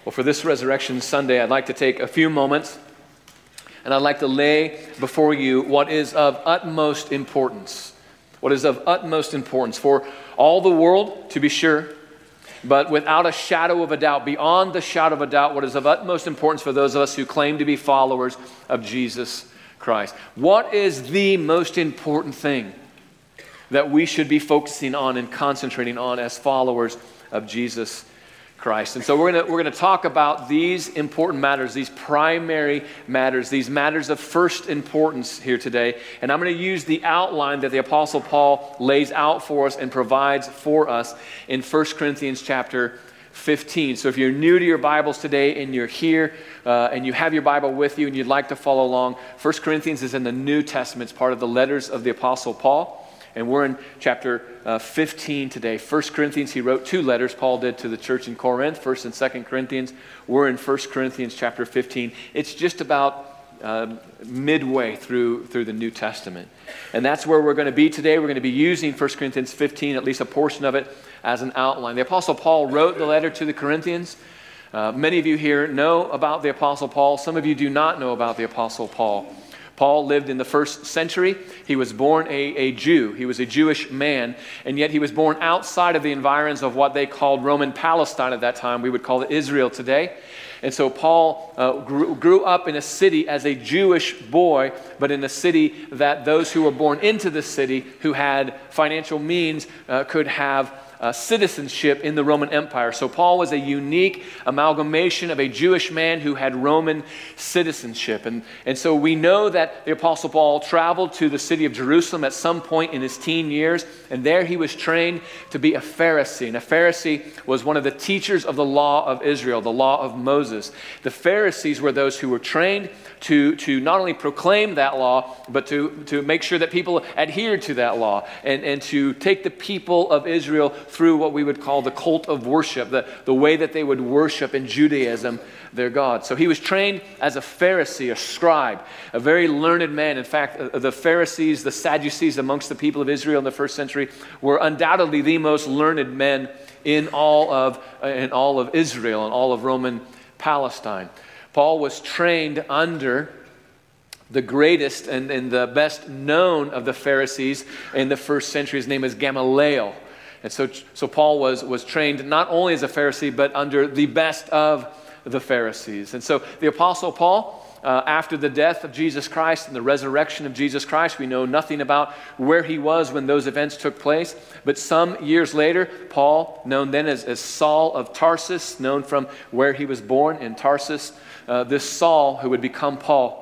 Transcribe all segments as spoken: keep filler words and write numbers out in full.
Well, for this Resurrection Sunday, I'd like to take a few moments and I'd like to lay before you what is of utmost importance. What is of utmost importance for all the world, to be sure, but without a shadow of a doubt, beyond the shadow of a doubt, what is of utmost importance for those of us who claim to be followers of Jesus Christ. What is the most important thing that we should be focusing on and concentrating on as followers of Jesus Christ? And so we're going to we're going to talk about these important matters, these primary matters, these matters of first importance here today. And I'm going to use the outline that the Apostle Paul lays out for us and provides for us in First Corinthians chapter fifteen. So if you're new to your Bibles today and you're here uh, and you have your Bible with you and you'd like to follow along, First Corinthians is in the New Testament. It's part of the letters of the Apostle Paul. And we're in chapter uh, fifteen today. First Corinthians, he wrote two letters, Paul did, to the church in Corinth, First and Second Corinthians. We're in First Corinthians chapter fifteen. It's just about uh, midway through, through the New Testament. And that's where we're going to be today. We're going to be using First Corinthians fifteen, at least a portion of it, as an outline. The Apostle Paul wrote the letter to the Corinthians. Uh, many of you here know about the Apostle Paul. Some of you do not know about the Apostle Paul. Paul lived in the first century. He was born a, a Jew. He was a Jewish man, and yet he was born outside of the environs of what they called Roman Palestine at that time. We would call it Israel today. And so Paul uh, grew, grew up in a city as a Jewish boy, but in a city that those who were born into the city, who had financial means, uh, could have Uh, citizenship in the Roman Empire. So Paul was a unique amalgamation of a Jewish man who had Roman citizenship. And, and so we know that the Apostle Paul traveled to the city of Jerusalem at some point in his teen years, and there he was trained to be a Pharisee. And a Pharisee was one of the teachers of the law of Israel, the law of Moses. The Pharisees were those who were trained to, to not only proclaim that law, but to, to make sure that people adhered to that law, and, and to take the people of Israel through what we would call the cult of worship, the, the way that they would worship in Judaism their God. So he was trained as a Pharisee, a scribe, a very learned man. In fact, the Pharisees, the Sadducees amongst the people of Israel in the first century were undoubtedly the most learned men in all of, in all of Israel and all of Roman Palestine. Paul was trained under the greatest and, and the best known of the Pharisees in the first century. His name is Gamaliel. And so, so Paul was, was trained not only as a Pharisee, but under the best of the Pharisees. And so the Apostle Paul, uh, after the death of Jesus Christ and the resurrection of Jesus Christ, we know nothing about where he was when those events took place. But some years later, Paul, known then as, as Saul of Tarsus, known from where he was born in Tarsus, uh, this Saul, who would become Paul,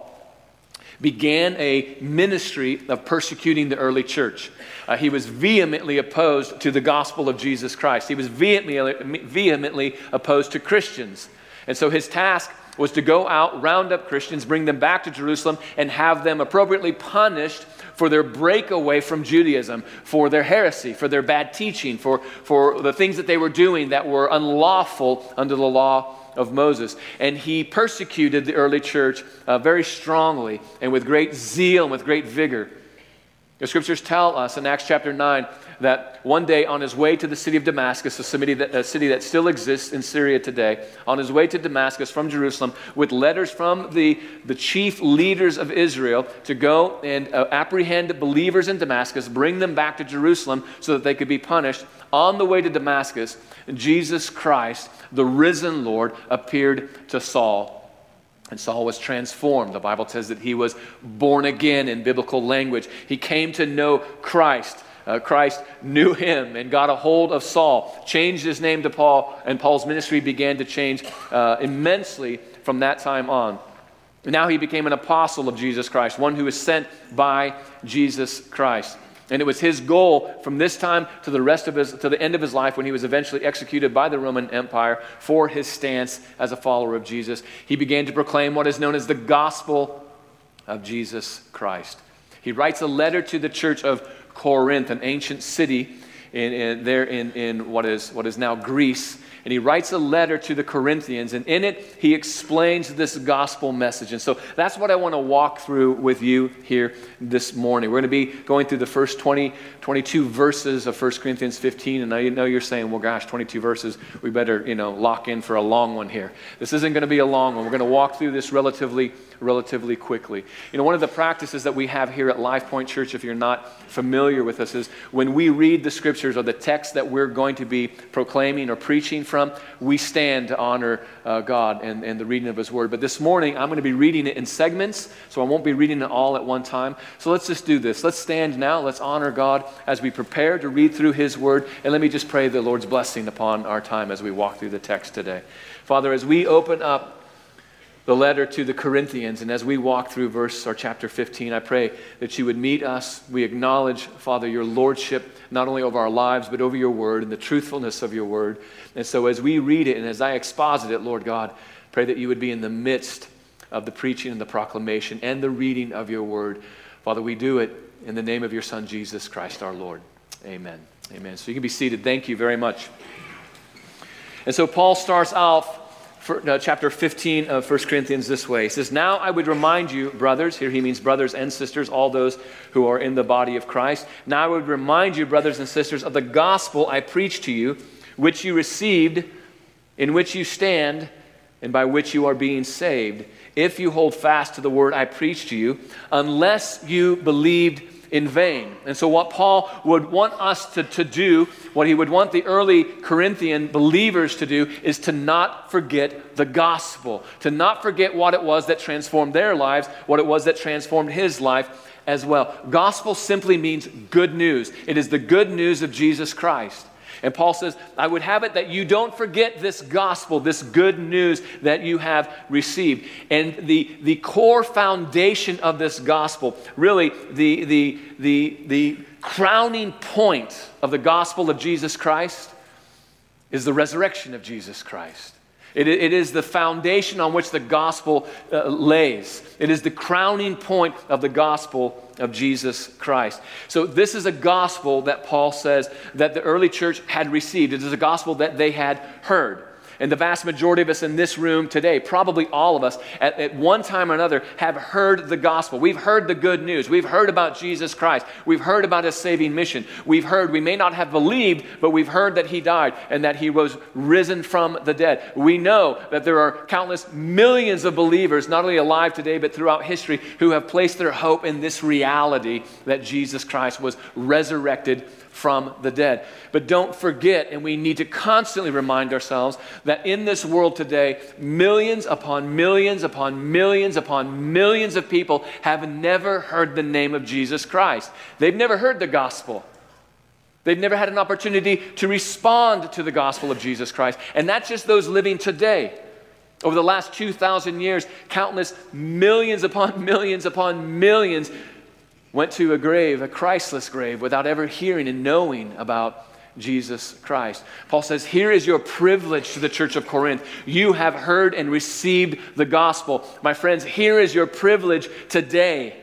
began a ministry of persecuting the early church. Uh, he was vehemently opposed to the gospel of Jesus Christ. He was vehemently, vehemently opposed to Christians. And so his task was to go out, round up Christians, bring them back to Jerusalem, and have them appropriately punished for their breakaway from Judaism, for their heresy, for their bad teaching, for, for the things that they were doing that were unlawful under the law of Moses. And he persecuted the early church uh, very strongly and with great zeal and with great vigor. The scriptures tell us in Acts chapter nine that one day on his way to the city of Damascus, a city that, a city that still exists in Syria today, on his way to Damascus from Jerusalem with letters from the, the chief leaders of Israel to go and uh, apprehend believers in Damascus, bring them back to Jerusalem so that they could be punished. On the way to Damascus, Jesus Christ, the risen Lord, appeared to Saul. And Saul was transformed. The Bible says that he was born again in biblical language. He came to know Christ. Uh, Christ knew him and got a hold of Saul, changed his name to Paul, and Paul's ministry began to change uh, immensely from that time on. Now he became an apostle of Jesus Christ, one who was sent by Jesus Christ. And it was his goal from this time to the rest of his, to the end of his life, when he was eventually executed by the Roman Empire for his stance as a follower of Jesus. He began to proclaim what is known as the gospel of Jesus Christ. He writes a letter to the church of Corinth, an ancient city in, in, there in, in what is, what is now Greece. And he writes a letter to the Corinthians, and in it, he explains this gospel message. And so that's what I want to walk through with you here this morning. We're going to be going through the first twenty, twenty-two verses of First Corinthians fifteen, and I know you're saying, well, gosh, twenty-two verses, we better, you know, lock in for a long one here. This isn't going to be a long one. We're going to walk through this relatively, relatively quickly. You know, one of the practices that we have here at Life Point Church, if you're not familiar with us, is when we read the scriptures or the text that we're going to be proclaiming or preaching from, we stand to honor uh, God and, and the reading of His Word. But this morning, I'm going to be reading it in segments, so I won't be reading it all at one time. So let's just do this. Let's stand now. Let's honor God as we prepare to read through His Word. And let me just pray the Lord's blessing upon our time as we walk through the text today. Father, as we open up the letter to the Corinthians, and as we walk through verse or chapter fifteen, I pray that you would meet us. We acknowledge, Father, your lordship, not only over our lives, but over your word and the truthfulness of your word. And so as we read it and as I exposit it, Lord God, pray that you would be in the midst of the preaching and the proclamation and the reading of your word. Father, we do it in the name of your Son, Jesus Christ, our Lord. Amen. Amen. So you can be seated. Thank you very much. And so Paul starts off For, uh, chapter fifteen of First Corinthians this way. He says, now I would remind you, brothers, here he means brothers and sisters, all those who are in the body of Christ. Now I would remind you, brothers and sisters, of the gospel I preached to you, which you received, in which you stand, and by which you are being saved, if you hold fast to the word I preached to you, unless you believed in vain. And so what Paul would want us to, to do, what he would want the early Corinthian believers to do, is to not forget the gospel, to not forget what it was that transformed their lives, what it was that transformed his life as well. Gospel simply means good news. It is the good news of Jesus Christ. And Paul says, I would have it that you don't forget this gospel, this good news that you have received. And the, the core foundation of this gospel, really the, the, the, the crowning point of the gospel of Jesus Christ, is the resurrection of Jesus Christ. It, it is the foundation on which the gospel uh, lays. It is the crowning point of the gospel of Jesus Christ. So this is a gospel that Paul says that the early church had received. It is a gospel that they had heard. And the vast majority of us in this room today, probably all of us, at, at one time or another, have heard the gospel. We've heard the good news. We've heard about Jesus Christ. We've heard about his saving mission. We've heard, we may not have believed, but we've heard that he died and that he was risen from the dead. We know that there are countless millions of believers, not only alive today, but throughout history, who have placed their hope in this reality that Jesus Christ was resurrected from the dead. But don't forget, and we need to constantly remind ourselves, that in this world today, millions upon millions upon millions upon millions of people have never heard the name of Jesus Christ. They've never heard the gospel. They've never had an opportunity to respond to the gospel of Jesus Christ. And that's just those living today. Over the last two thousand years, countless millions upon millions upon millions went to a grave, a Christless grave, without ever hearing and knowing about Jesus Christ. Paul says, here is your privilege to the church of Corinth. You have heard and received the gospel. My friends, here is your privilege today,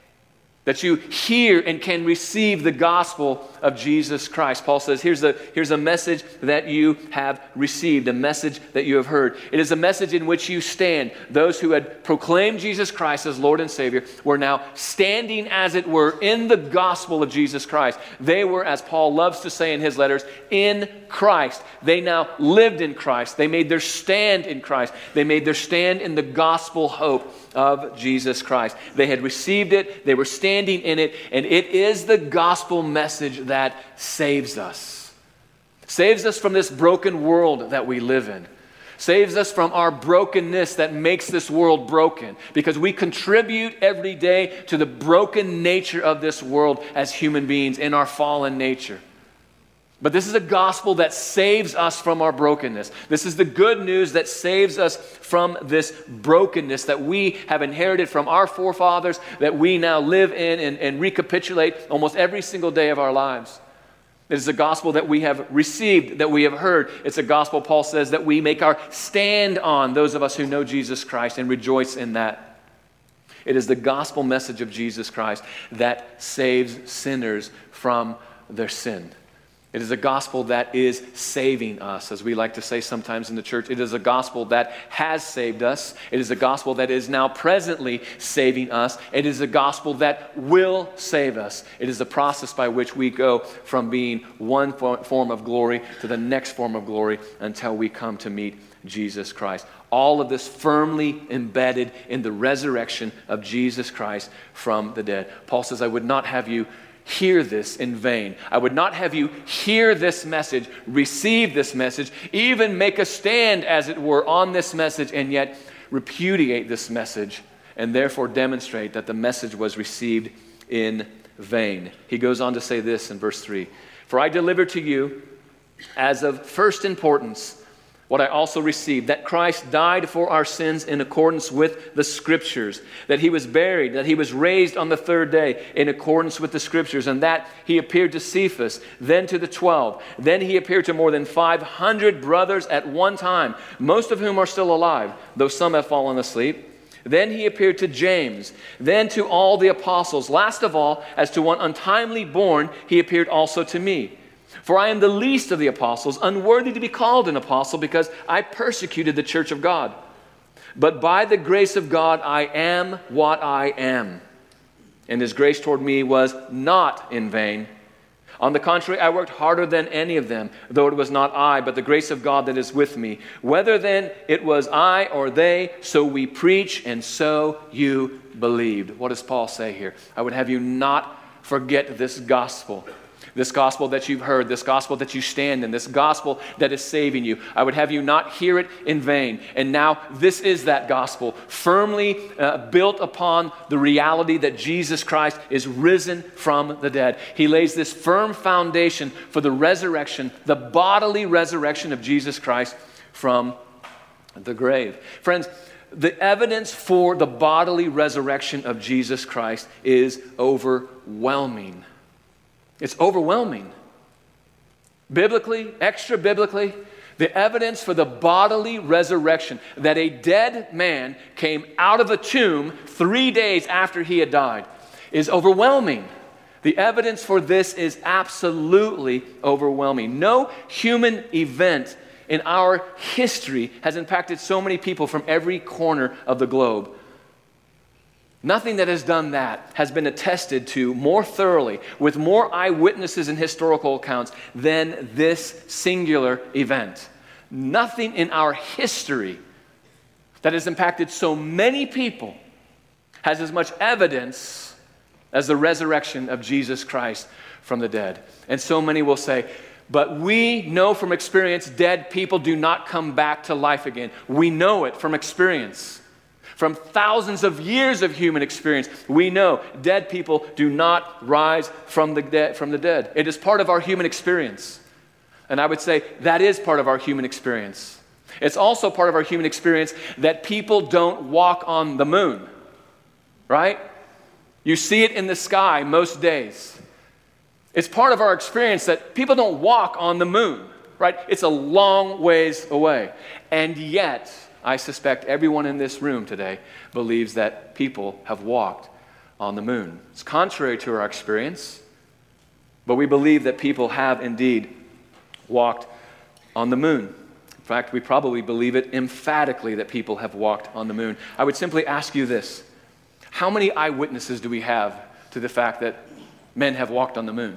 that you hear and can receive the gospel of Jesus Christ. Paul says, here's a, here's a message that you have received, a message that you have heard. It is a message in which you stand. Those who had proclaimed Jesus Christ as Lord and Savior were now standing, as it were, in the gospel of Jesus Christ. They were, as Paul loves to say in his letters, in Christ. They now lived in Christ. They made their stand in Christ. They made their stand in the gospel hope of Jesus Christ. They had received it, they were standing in it, and it is the gospel message that saves us. Saves us from this broken world that we live in. Saves us from our brokenness that makes this world broken, because we contribute every day to the broken nature of this world as human beings in our fallen nature. But this is a gospel that saves us from our brokenness. This is the good news that saves us from this brokenness that we have inherited from our forefathers, that we now live in and, and recapitulate almost every single day of our lives. It is a gospel that we have received, that we have heard. It's a gospel, Paul says, that we make our stand on, those of us who know Jesus Christ, and rejoice in that. It is the gospel message of Jesus Christ that saves sinners from their sin. It is a gospel that is saving us, as we like to say sometimes in the church. It is a gospel that has saved us. It is a gospel that is now presently saving us. It is a gospel that will save us. It is the process by which we go from being one form of glory to the next form of glory until we come to meet Jesus Christ. All of this firmly embedded in the resurrection of Jesus Christ from the dead. Paul says, I would not have you hear this in vain. I would not have you hear this message, receive this message, even make a stand, as it were, on this message, and yet repudiate this message, and therefore demonstrate that the message was received in vain. He goes on to say this in verse three, for I delivered to you as of first importance what I also received, that Christ died for our sins in accordance with the Scriptures, that he was buried, that he was raised on the third day in accordance with the Scriptures, and that he appeared to Cephas, then to the twelve. Then he appeared to more than five hundred brothers at one time, most of whom are still alive, though some have fallen asleep. Then he appeared to James, then to all the apostles. Last of all, as to one untimely born, he appeared also to me. For I am the least of the apostles, unworthy to be called an apostle, because I persecuted the church of God. But by the grace of God, I am what I am. And his grace toward me was not in vain. On the contrary, I worked harder than any of them, though it was not I, but the grace of God that is with me. Whether then it was I or they, so we preach, and so you believed. What does Paul say here? I would have you not forget this gospel. This gospel that you've heard, this gospel that you stand in, this gospel that is saving you. I would have you not hear it in vain. And now this is that gospel, firmly uh, built upon the reality that Jesus Christ is risen from the dead. He lays this firm foundation for the resurrection, the bodily resurrection of Jesus Christ from the grave. Friends, the evidence for the bodily resurrection of Jesus Christ is overwhelming. It's overwhelming. Biblically, extra biblically, the evidence for the bodily resurrection, that a dead man came out of a tomb three days after he had died, is overwhelming. The evidence for this is absolutely overwhelming. No human event in our history has impacted so many people from every corner of the globe. Nothing that has done that has been attested to more thoroughly, with more eyewitnesses and historical accounts, than this singular event. Nothing in our history that has impacted so many people has as much evidence as the resurrection of Jesus Christ from the dead. And so many will say, but we know from experience dead people do not come back to life again. We know it from experience. From thousands of years of human experience, we know dead people do not rise from the dead. From the dead. It is part of our human experience. And I would say that is part of our human experience. It's also part of our human experience that people don't walk on the moon, right? You see it in the sky most days. It's part of our experience that people don't walk on the moon, right? It's a long ways away. And yet, I suspect everyone in this room today believes that people have walked on the moon. It's contrary to our experience, but we believe that people have indeed walked on the moon. In fact, we probably believe it emphatically that people have walked on the moon. I would simply ask you this: how many eyewitnesses do we have to the fact that men have walked on the moon?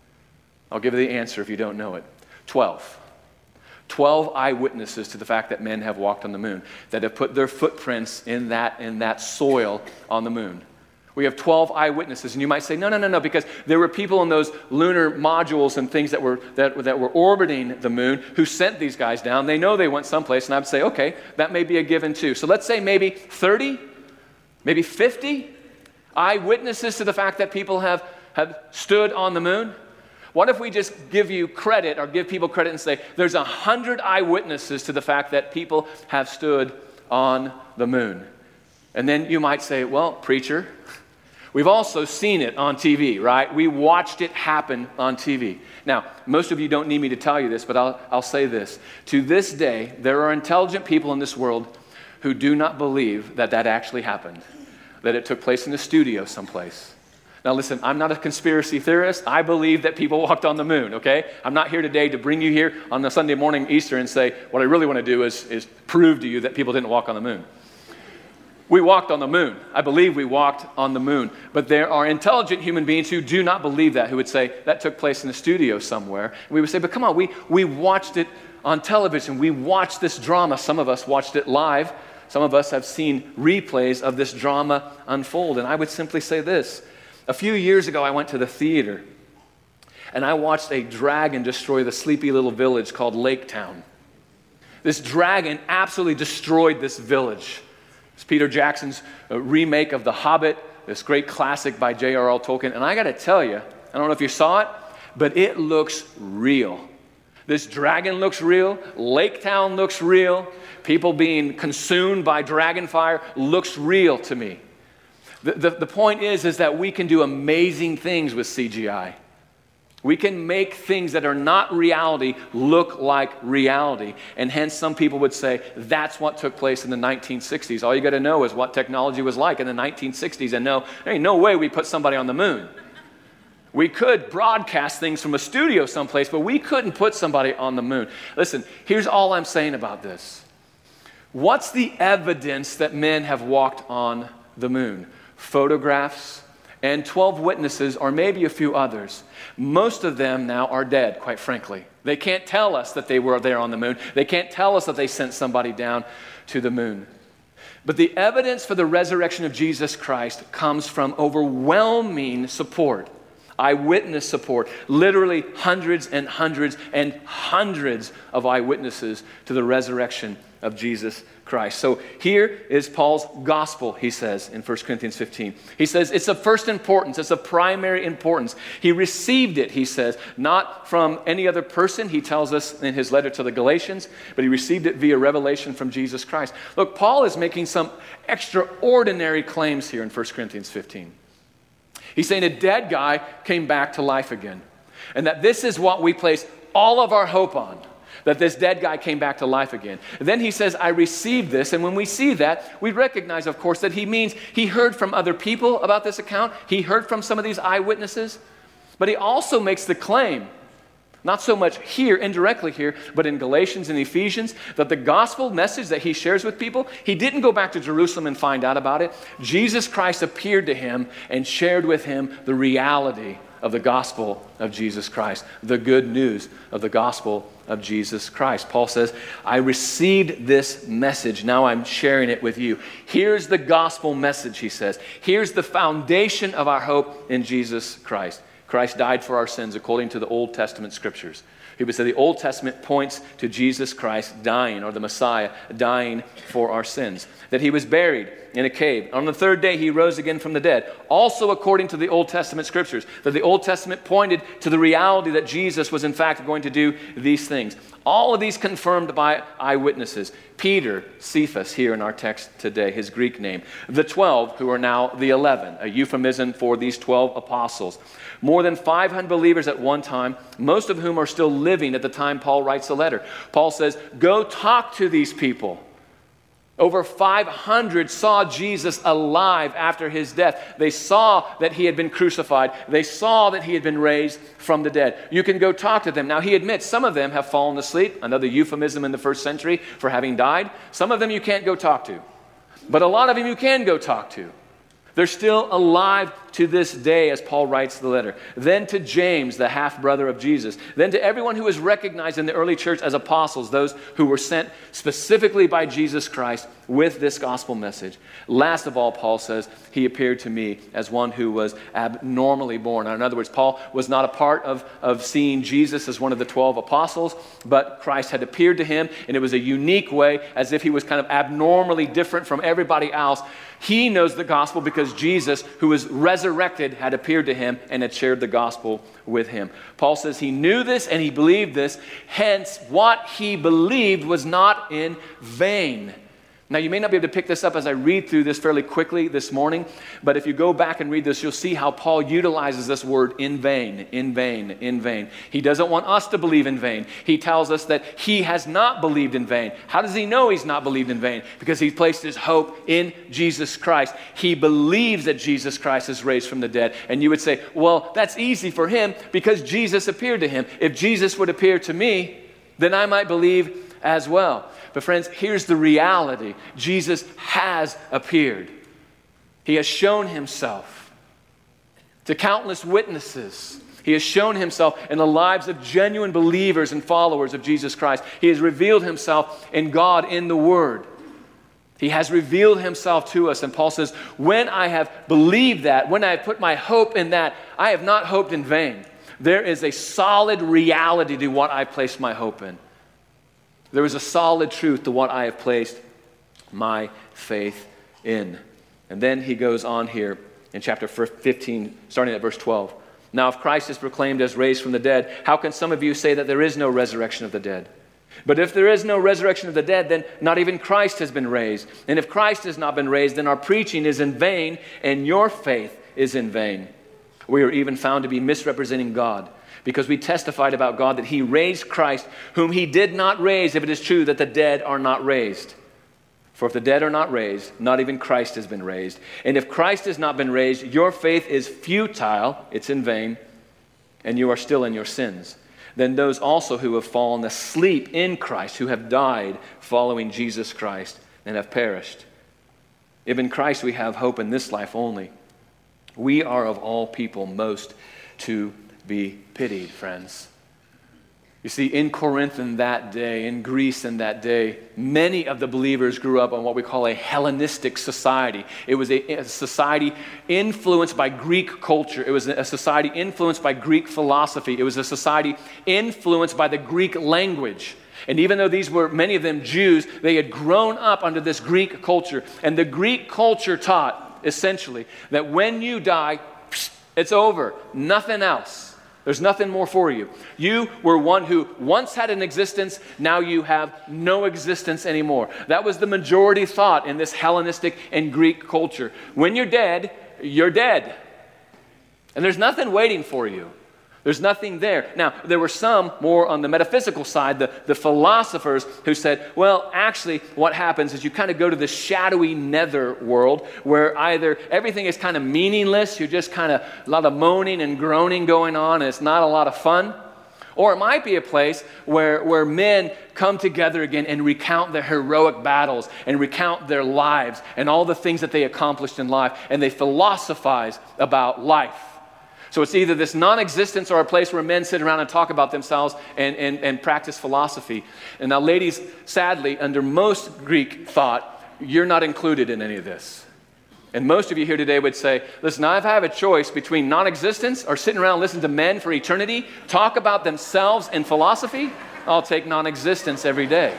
I'll give you the answer if you don't know it. Twelve. Twelve eyewitnesses to the fact that men have walked on the moon, that have put their footprints in that, in that soil on the moon. We have twelve eyewitnesses, and you might say, no, no, no, no, because there were people in those lunar modules and things that were that, that were orbiting the moon who sent these guys down. They know they went someplace, and I would say, okay, that may be a given too. So let's say maybe thirty, maybe fifty eyewitnesses to the fact that people have, have stood on the moon. What if we just give you credit, or give people credit and say, there's a hundred eyewitnesses to the fact that people have stood on the moon? And then you might say, well, preacher, we've also seen it on T V, right? We watched it happen on T V. Now, most of you don't need me to tell you this, but I'll, I'll say this. To this day, there are intelligent people in this world who do not believe that that actually happened, that it took place in the studio someplace, Now listen, I'm not a conspiracy theorist. I believe that people walked on the moon, okay? I'm not here today to bring you here on a Sunday morning Easter and say, what I really want to do is, is prove to you that people didn't walk on the moon. We walked on the moon. I believe we walked on the moon. But there are intelligent human beings who do not believe that, who would say that took place in a studio somewhere. And we would say, but come on, we, we watched it on television. We watched this drama. Some of us watched it live. Some of us have seen replays of this drama unfold. And I would simply say this. A few years ago, I went to the theater, and I watched a dragon destroy the sleepy little village called Lake Town. This dragon absolutely destroyed this village. It's Peter Jackson's uh, remake of The Hobbit, this great classic by J R R Tolkien. And I got to tell you, I don't know if you saw it, but it looks real. This dragon looks real. Lake Town looks real. People being consumed by dragon fire looks real to me. The, the, the point is, is that we can do amazing things with C G I. We can make things that are not reality look like reality. And hence some people would say that's what took place in the nineteen sixties. All you got to know is what technology was like in the nineteen sixties and know there ain't no way we put somebody on the moon. We could broadcast things from a studio someplace, but we couldn't put somebody on the moon. Listen, here's all I'm saying about this. What's the evidence that men have walked on the moon? Photographs and twelve witnesses, or maybe a few others. Most of them now are dead, quite frankly. They can't tell us that they were there on the moon. They can't tell us that they sent somebody down to the moon. But the evidence for the resurrection of Jesus Christ comes from overwhelming support. Eyewitness support. Literally hundreds and hundreds and hundreds of eyewitnesses to the resurrection of Jesus Christ. So here is Paul's gospel, he says in First Corinthians fifteen. He says it's of first importance, it's of primary importance. He received it, he says, not from any other person, he tells us in his letter to the Galatians, but he received it via revelation from Jesus Christ. Look, Paul is making some extraordinary claims here in First Corinthians fifteen. He's saying a dead guy came back to life again. And that this is what we place all of our hope on. That this dead guy came back to life again. And then he says, I received this. And when we see that, we recognize, of course, that he means he heard from other people about this account. He heard from some of these eyewitnesses. But he also makes the claim, not so much here, indirectly here, but in Galatians and Ephesians, that the gospel message that he shares with people, he didn't go back to Jerusalem and find out about it. Jesus Christ appeared to him and shared with him the reality of the gospel of Jesus Christ, the good news of the gospel of Jesus Christ. Paul says, I received this message, now I'm sharing it with you. Here's the gospel message, he says. Here's the foundation of our hope in Jesus Christ. Christ died for our sins according to the Old Testament scriptures. He would say the Old Testament points to Jesus Christ dying, or the Messiah dying for our sins. That he was buried in a cave. On the third day he rose again from the dead. Also according to the Old Testament scriptures. That the Old Testament pointed to the reality that Jesus was in fact going to do these things. All of these confirmed by eyewitnesses. Peter, Cephas, here in our text today, his Greek name. The twelve, who are now the eleven, a euphemism for these twelve apostles. More than five hundred believers at one time, most of whom are still living at the time Paul writes the letter. Paul says, go talk to these people. Over five hundred saw Jesus alive after his death. They saw that he had been crucified. They saw that he had been raised from the dead. You can go talk to them. Now he admits some of them have fallen asleep, another euphemism in the first century for having died. Some of them you can't go talk to. But a lot of them you can go talk to. They're still alive to this day, as Paul writes the letter. Then to James, the half-brother of Jesus. Then to everyone who was recognized in the early church as apostles, those who were sent specifically by Jesus Christ with this gospel message. Last of all, Paul says, he appeared to me as one who was abnormally born. In other words, Paul was not a part of, of seeing Jesus as one of the twelve apostles, but Christ had appeared to him, and it was a unique way, as if he was kind of abnormally different from everybody else. He knows the gospel because Jesus, who was resurrected, had appeared to him and had shared the gospel with him. Paul says he knew this and he believed this. Hence, what he believed was not in vain. Now, you may not be able to pick this up as I read through this fairly quickly this morning, but if you go back and read this, you'll see how Paul utilizes this word in vain, in vain, in vain. He doesn't want us to believe in vain. He tells us that he has not believed in vain. How does he know he's not believed in vain? Because he placed his hope in Jesus Christ. He believes that Jesus Christ is raised from the dead. And you would say, well, that's easy for him because Jesus appeared to him. If Jesus would appear to me, then I might believe as well. But friends, here's the reality. Jesus has appeared. He has shown himself to countless witnesses. He has shown himself in the lives of genuine believers and followers of Jesus Christ. He has revealed himself in God in the Word. He has revealed himself to us. And Paul says, when I have believed that, when I have put my hope in that, I have not hoped in vain. There is a solid reality to what I placed my hope in. There is a solid truth to what I have placed my faith in. And then he goes on here in chapter fifteen, starting at verse twelve. Now, if Christ is proclaimed as raised from the dead, how can some of you say that there is no resurrection of the dead? But if there is no resurrection of the dead, then not even Christ has been raised. And if Christ has not been raised, then our preaching is in vain, and your faith is in vain. We are even found to be misrepresenting God, because we testified about God that he raised Christ, whom he did not raise, if it is true that the dead are not raised. For if the dead are not raised, not even Christ has been raised. And if Christ has not been raised, your faith is futile, it's in vain, and you are still in your sins. Then those also who have fallen asleep in Christ, who have died following Jesus Christ, and have perished. If in Christ we have hope in this life only, we are of all people most to be pitied, friends. You see, in Corinth in that day, in Greece in that day, many of the believers grew up on what we call a Hellenistic society. It was a, a society influenced by Greek culture. It was a society influenced by Greek philosophy. It was a society influenced by the Greek language. And even though these were, many of them, Jews, they had grown up under this Greek culture. And the Greek culture taught, essentially, that when you die, it's over. Nothing else. There's nothing more for you. You were one who once had an existence, now you have no existence anymore. That was the majority thought in this Hellenistic and Greek culture. When you're dead, you're dead. And there's nothing waiting for you. There's nothing there. Now, there were some more on the metaphysical side, the, the philosophers who said, well, actually, what happens is you kind of go to this shadowy nether world where either everything is kind of meaningless, you're just kind of a lot of moaning and groaning going on, and it's not a lot of fun. Or it might be a place where, where men come together again and recount their heroic battles and recount their lives and all the things that they accomplished in life, and they philosophize about life. So it's either this non-existence or a place where men sit around and talk about themselves and, and, and practice philosophy. And now, ladies, sadly, under most Greek thought, you're not included in any of this. And most of you here today would say, listen, I have a choice between non-existence or sitting around and listening to men for eternity talk about themselves and philosophy. I'll take non-existence every day.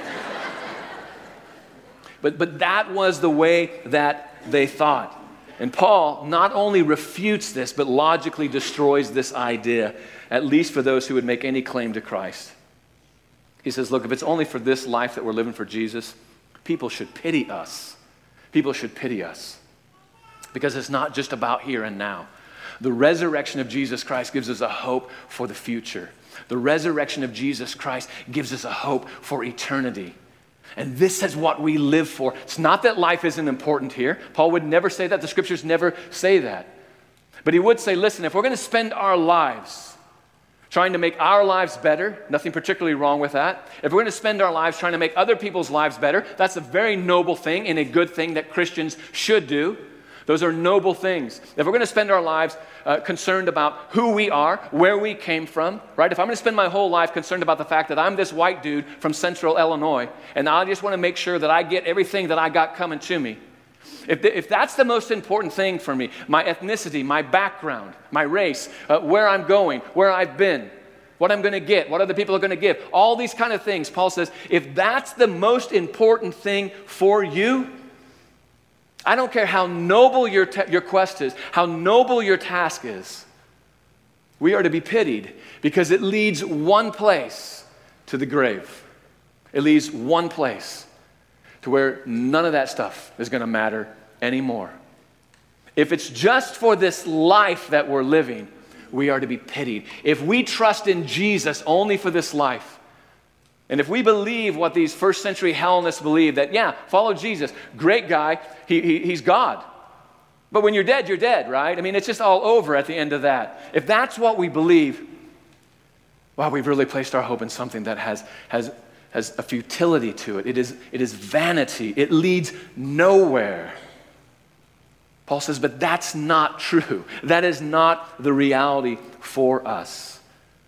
But, but that was the way that they thought. And Paul not only refutes this, but logically destroys this idea, at least for those who would make any claim to Christ. He says, look, if it's only for this life that we're living for Jesus, people should pity us. People should pity us. Because it's not just about here and now. The resurrection of Jesus Christ gives us a hope for the future. The resurrection of Jesus Christ gives us a hope for eternity. And this is what we live for. It's not that life isn't important here. Paul would never say that. The scriptures never say that. But he would say, listen, if we're going to spend our lives trying to make our lives better, nothing particularly wrong with that. If we're going to spend our lives trying to make other people's lives better, that's a very noble thing and a good thing that Christians should do. Those are noble things. If we're going to spend our lives uh, concerned about who we are, where we came from, right? If I'm going to spend my whole life concerned about the fact that I'm this white dude from central Illinois, and I just want to make sure that I get everything that I got coming to me, if, the, if that's the most important thing for me, my ethnicity, my background, my race, uh, where I'm going, where I've been, what I'm going to get, what other people are going to give, all these kind of things, Paul says, if that's the most important thing for you, I don't care how noble your, te- your quest is, how noble your task is. We are to be pitied because it leads one place to the grave. It leads one place to where none of that stuff is going to matter anymore. If it's just for this life that we're living, we are to be pitied. If we trust in Jesus only for this life, and if we believe what these first century Hellenists believe, that, yeah, follow Jesus, great guy, he, he, he's God. But when you're dead, you're dead, right? I mean, it's just all over at the end of that. If that's what we believe, well, we've really placed our hope in something that has, has, has a futility to it. It is, it is vanity. It leads nowhere. Paul says, but that's not true. That is not the reality for us.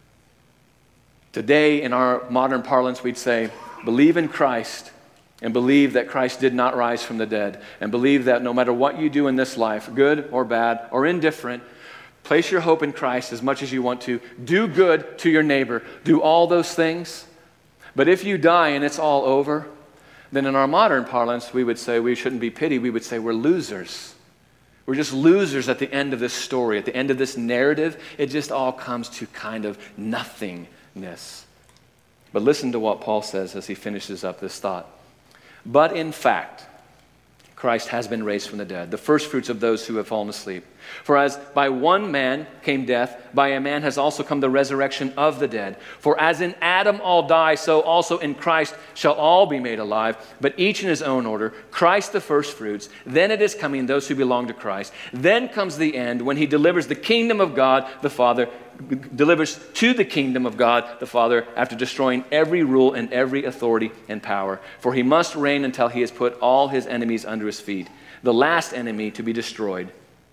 Today, in our modern parlance, we'd say, believe in Christ and believe that Christ did not rise from the dead, and believe that no matter what you do in this life, good or bad or indifferent, place your hope in Christ as much as you want to. Do good to your neighbor. Do all those things. But if you die and it's all over, then in our modern parlance, we would say we shouldn't be pitied. We would say we're losers. We're just losers at the end of this story, at the end of this narrative. It just all comes to kind of nothingness. But listen to what Paul says as he finishes up this thought. But in fact, Christ has been raised from the dead, the first fruits of those who have fallen asleep. For as by one man came death, by a man has also come the resurrection of the dead. For as in Adam all die, so also in Christ shall all be made alive, but each in his own order. Christ the first fruits, then it is coming those who belong to Christ. Then comes the end when he delivers the kingdom of God the Father, delivers to the kingdom of God the Father after destroying every rule and every authority and power. For he must reign until he has put all his enemies under his feet. The last enemy to be destroyed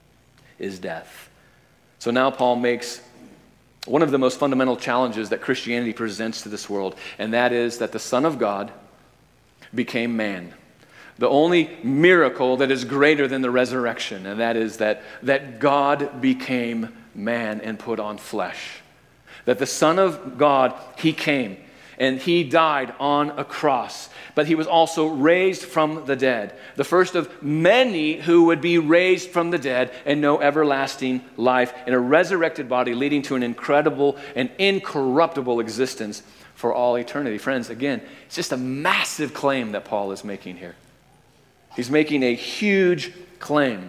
is death. So now Paul makes one of the most fundamental challenges that Christianity presents to this world, and that is that the Son of God became man. The only miracle that is greater than the resurrection, and that is that, that God became man and put on flesh. That the Son of God, he came and he died on a cross, but he was also raised from the dead. The first of many who would be raised from the dead and know everlasting life in a resurrected body, leading to an incredible and incorruptible existence for all eternity. Friends, again, it's just a massive claim that Paul is making here. He's making a huge claim.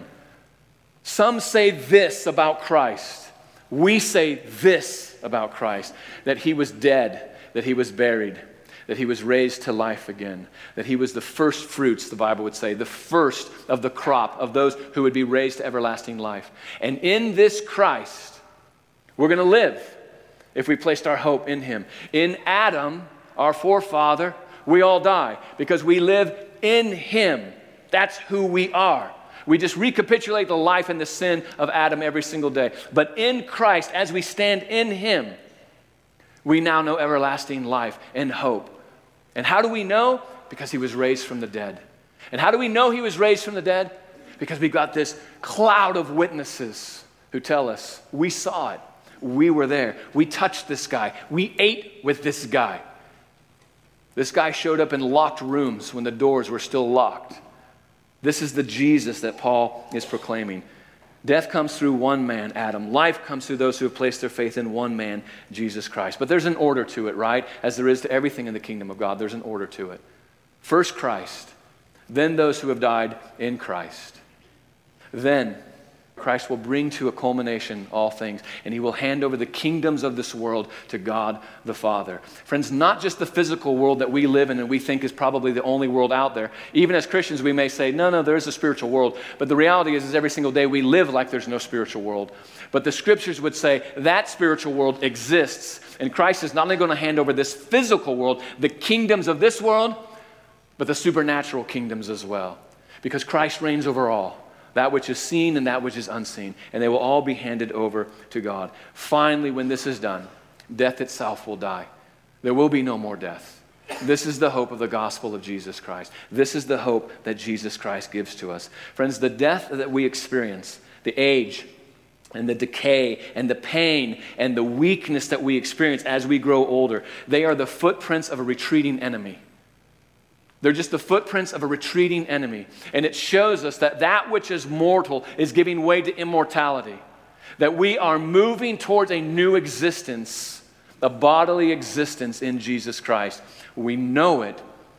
Some say this about Christ. We say this about Christ, that he was dead, that he was buried, that he was raised to life again, that he was the first fruits, the Bible would say, the first of the crop of those who would be raised to everlasting life. And in this Christ, we're going to live if we placed our hope in him. In Adam, our forefather, we all die because we live in him. That's who we are. We just recapitulate the life and the sin of Adam every single day. But in Christ, as we stand in him, we now know everlasting life and hope. And how do we know? Because he was raised from the dead. And how do we know he was raised from the dead? Because we've got this cloud of witnesses who tell us, we saw it, we were there, we touched this guy, we ate with this guy. This guy showed up in locked rooms when the doors were still locked. This is the Jesus that Paul is proclaiming. Death comes through one man, Adam. Life comes through those who have placed their faith in one man, Jesus Christ. But there's an order to it, right? As there is to everything in the kingdom of God, there's an order to it. First Christ, then those who have died in Christ. Then Christ will bring to a culmination all things, and he will hand over the kingdoms of this world to God the Father. Friends, not just the physical world that we live in and we think is probably the only world out there. Even as Christians, we may say, no, no, there is a spiritual world. But the reality is, is every single day we live like there's no spiritual world. But the scriptures would say that spiritual world exists, and Christ is not only going to hand over this physical world, the kingdoms of this world, but the supernatural kingdoms as well. Because Christ reigns over all. That which is seen and that which is unseen. And they will all be handed over to God. Finally, when this is done, death itself will die. There will be no more death. This is the hope of the gospel of Jesus Christ. This is the hope that Jesus Christ gives to us. Friends, the death that we experience, the age and the decay and the pain and the weakness that we experience as we grow older, they are the footprints of a retreating enemy. They're just the footprints of a retreating enemy. And it shows us that that which is mortal is giving way to immortality. That we are moving towards a new existence, a bodily existence in Jesus Christ. We know it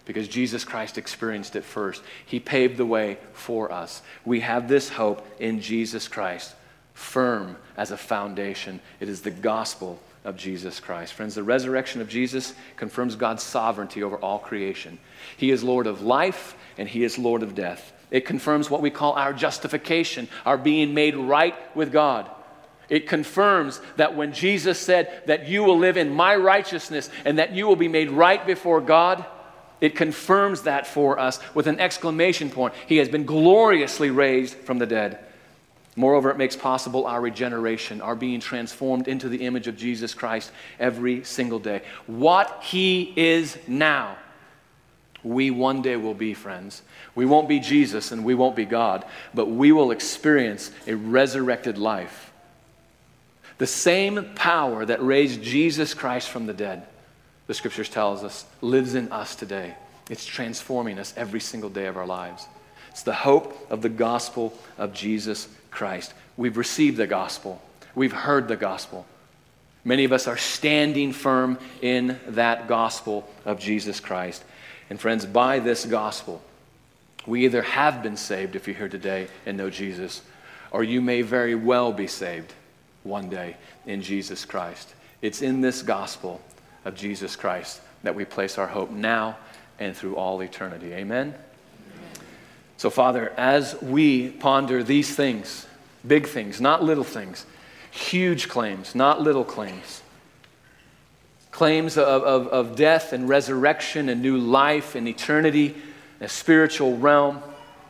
because Jesus Christ experienced it first. He paved the way for us. We have this hope in Jesus Christ, firm as a foundation. It is the gospel of Jesus Christ. Friends, the resurrection of Jesus confirms God's sovereignty over all creation. He is Lord of life and he is Lord of death. It confirms what we call our justification, our being made right with God. It confirms that when Jesus said that you will live in my righteousness and that you will be made right before God, it confirms that for us with an exclamation point. He has been gloriously raised from the dead. Moreover, it makes possible our regeneration, our being transformed into the image of Jesus Christ every single day. What he is now, we one day will be, friends. We won't be Jesus and we won't be God, but we will experience a resurrected life. The same power that raised Jesus Christ from the dead, the scriptures tells us, lives in us today. It's transforming us every single day of our lives. It's the hope of the gospel of Jesus Christ. We've received the gospel. We've heard the gospel. Many of us are standing firm in that gospel of Jesus Christ. And friends, by this gospel, we either have been saved if you're here today and know Jesus, or you may very well be saved one day in Jesus Christ. It's in this gospel of Jesus Christ that we place our hope now and through all eternity. Amen? So, Father, as we ponder these things, big things, not little things, huge claims, not little claims, claims of, of, of death and resurrection and new life and eternity, a spiritual realm.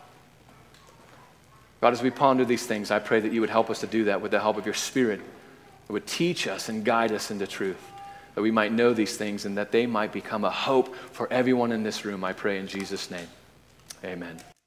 God, as we ponder these things, I pray that you would help us to do that with the help of your Spirit. It would teach us and guide us into truth, that we might know these things and that they might become a hope for everyone in this room. I pray in Jesus' name. Amen.